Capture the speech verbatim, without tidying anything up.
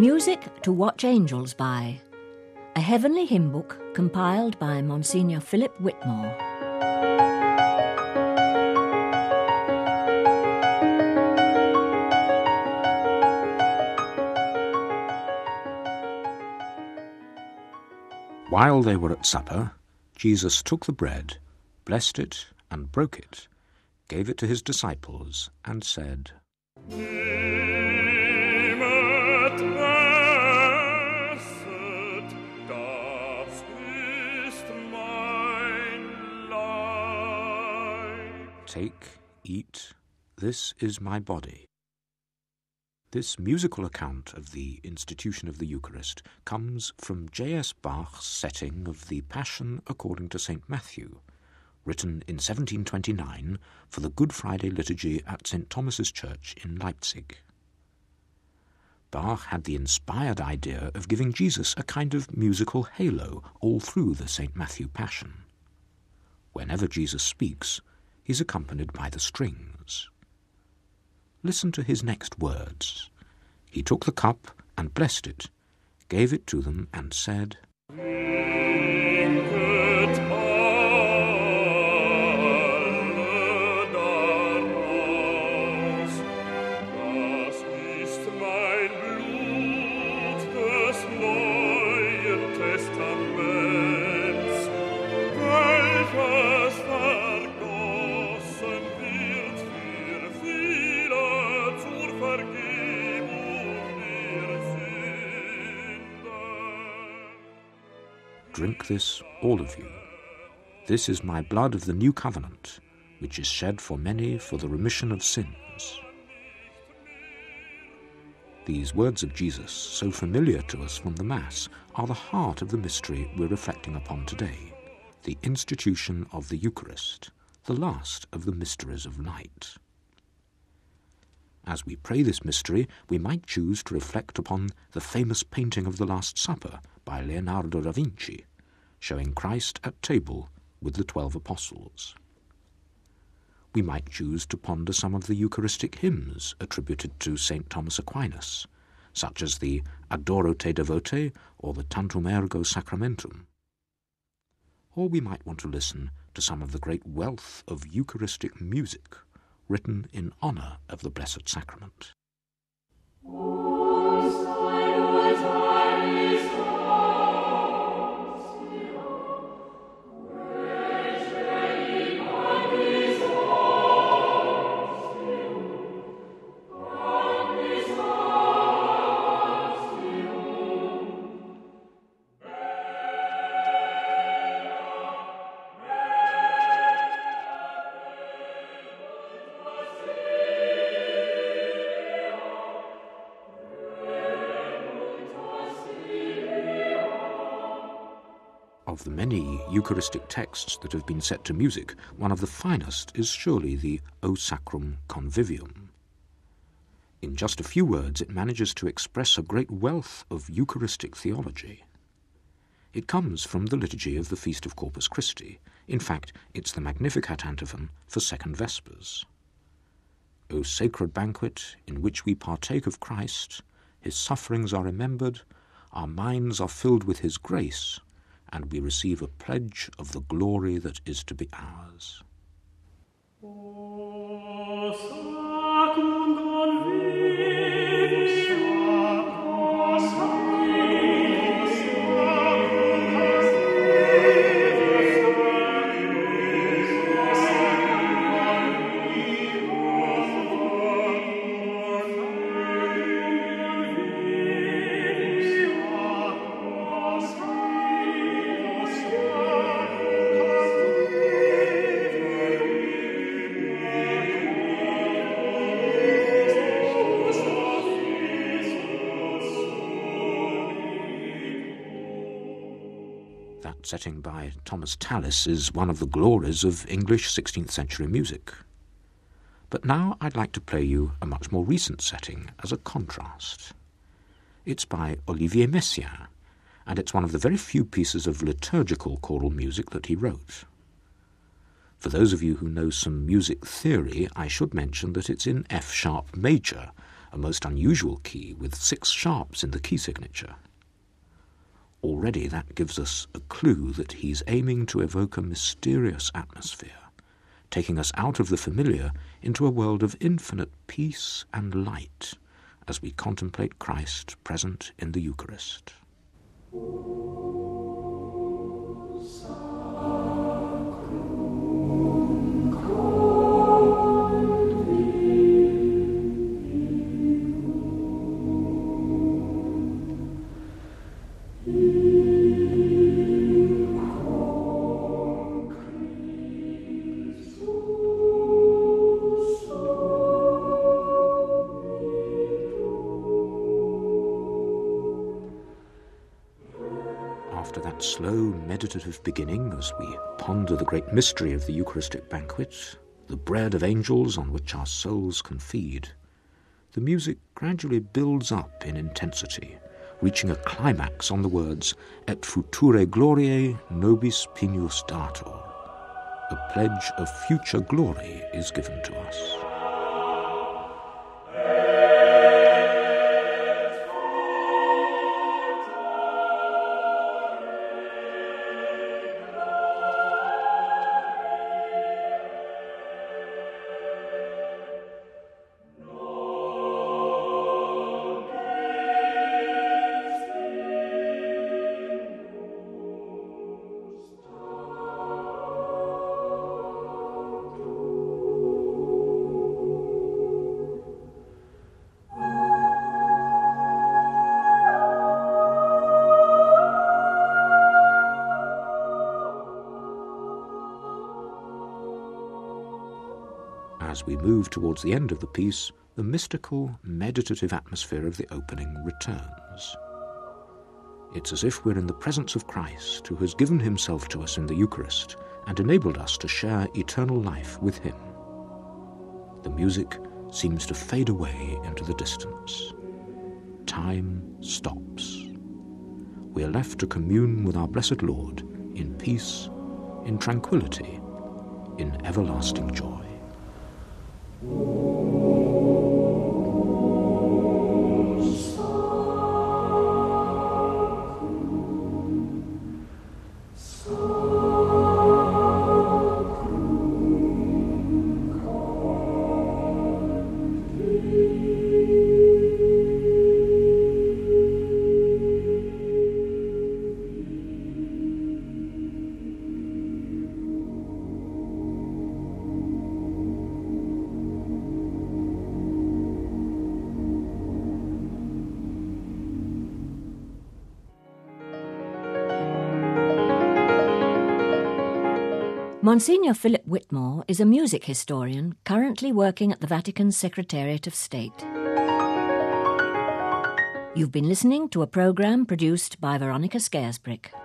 Music to Watch Angels by, a heavenly hymn book compiled by Monsignor Philip Whitmore. While they were at supper, Jesus took the bread, blessed it, and broke it, gave it to his disciples, and said, Take, eat, this is my body. This musical account of the institution of the Eucharist comes from J S Bach's setting of the Passion according to Saint Matthew, written in seventeen twenty-nine for the Good Friday liturgy at Saint Thomas's Church in Leipzig. Bach had the inspired idea of giving Jesus a kind of musical halo all through the Saint Matthew Passion. Whenever Jesus speaks, he's accompanied by the strings. Listen to his next words. He took the cup and blessed it, gave it to them, and said, Drink this, all of you. This is my blood of the new covenant, which is shed for many for the remission of sins. These words of Jesus, so familiar to us from the Mass, are the heart of the mystery we're reflecting upon today, the institution of the Eucharist, the last of the mysteries of light. As we pray this mystery, we might choose to reflect upon the famous painting of the Last Supper by Leonardo da Vinci, showing Christ at table with the twelve apostles. We might choose to ponder some of the Eucharistic hymns attributed to Saint Thomas Aquinas, such as the Adoro te Devote or the Tantum Ergo Sacramentum. Or we might want to listen to some of the great wealth of Eucharistic music written in honour of the Blessed Sacrament. Of the many Eucharistic texts that have been set to music, one of the finest is surely the O Sacrum Convivium. In just a few words, it manages to express a great wealth of Eucharistic theology. It comes from the liturgy of the Feast of Corpus Christi. In fact, it's the Magnificat antiphon for Second Vespers. O sacred banquet in which we partake of Christ, his sufferings are remembered, our minds are filled with his grace, and we receive a pledge of the glory that is to be ours. That setting by Thomas Tallis is one of the glories of English sixteenth century music. But now I'd like to play you a much more recent setting as a contrast. It's by Olivier Messiaen, and it's one of the very few pieces of liturgical choral music that he wrote. For those of you who know some music theory, I should mention that it's in F-sharp major, a most unusual key with six sharps in the key signature. Already that gives us a clue that he's aiming to evoke a mysterious atmosphere, taking us out of the familiar into a world of infinite peace and light as we contemplate Christ present in the Eucharist. After that slow, meditative beginning, as we ponder the great mystery of the Eucharistic banquet, the bread of angels on which our souls can feed, the music gradually builds up in intensity, reaching a climax on the words Et future gloriae nobis pignus datur. A pledge of future glory is given to us. As we move towards the end of the piece, the mystical, meditative atmosphere of the opening returns. It's as if we're in the presence of Christ, who has given himself to us in the Eucharist and enabled us to share eternal life with him. The music seems to fade away into the distance. Time stops. We are left to commune with our blessed Lord in peace, in tranquility, in everlasting joy. Monsignor Philip Whitmore is a music historian currently working at the Vatican's Secretariat of State. You've been listening to a programme produced by Veronica Scaresbrick.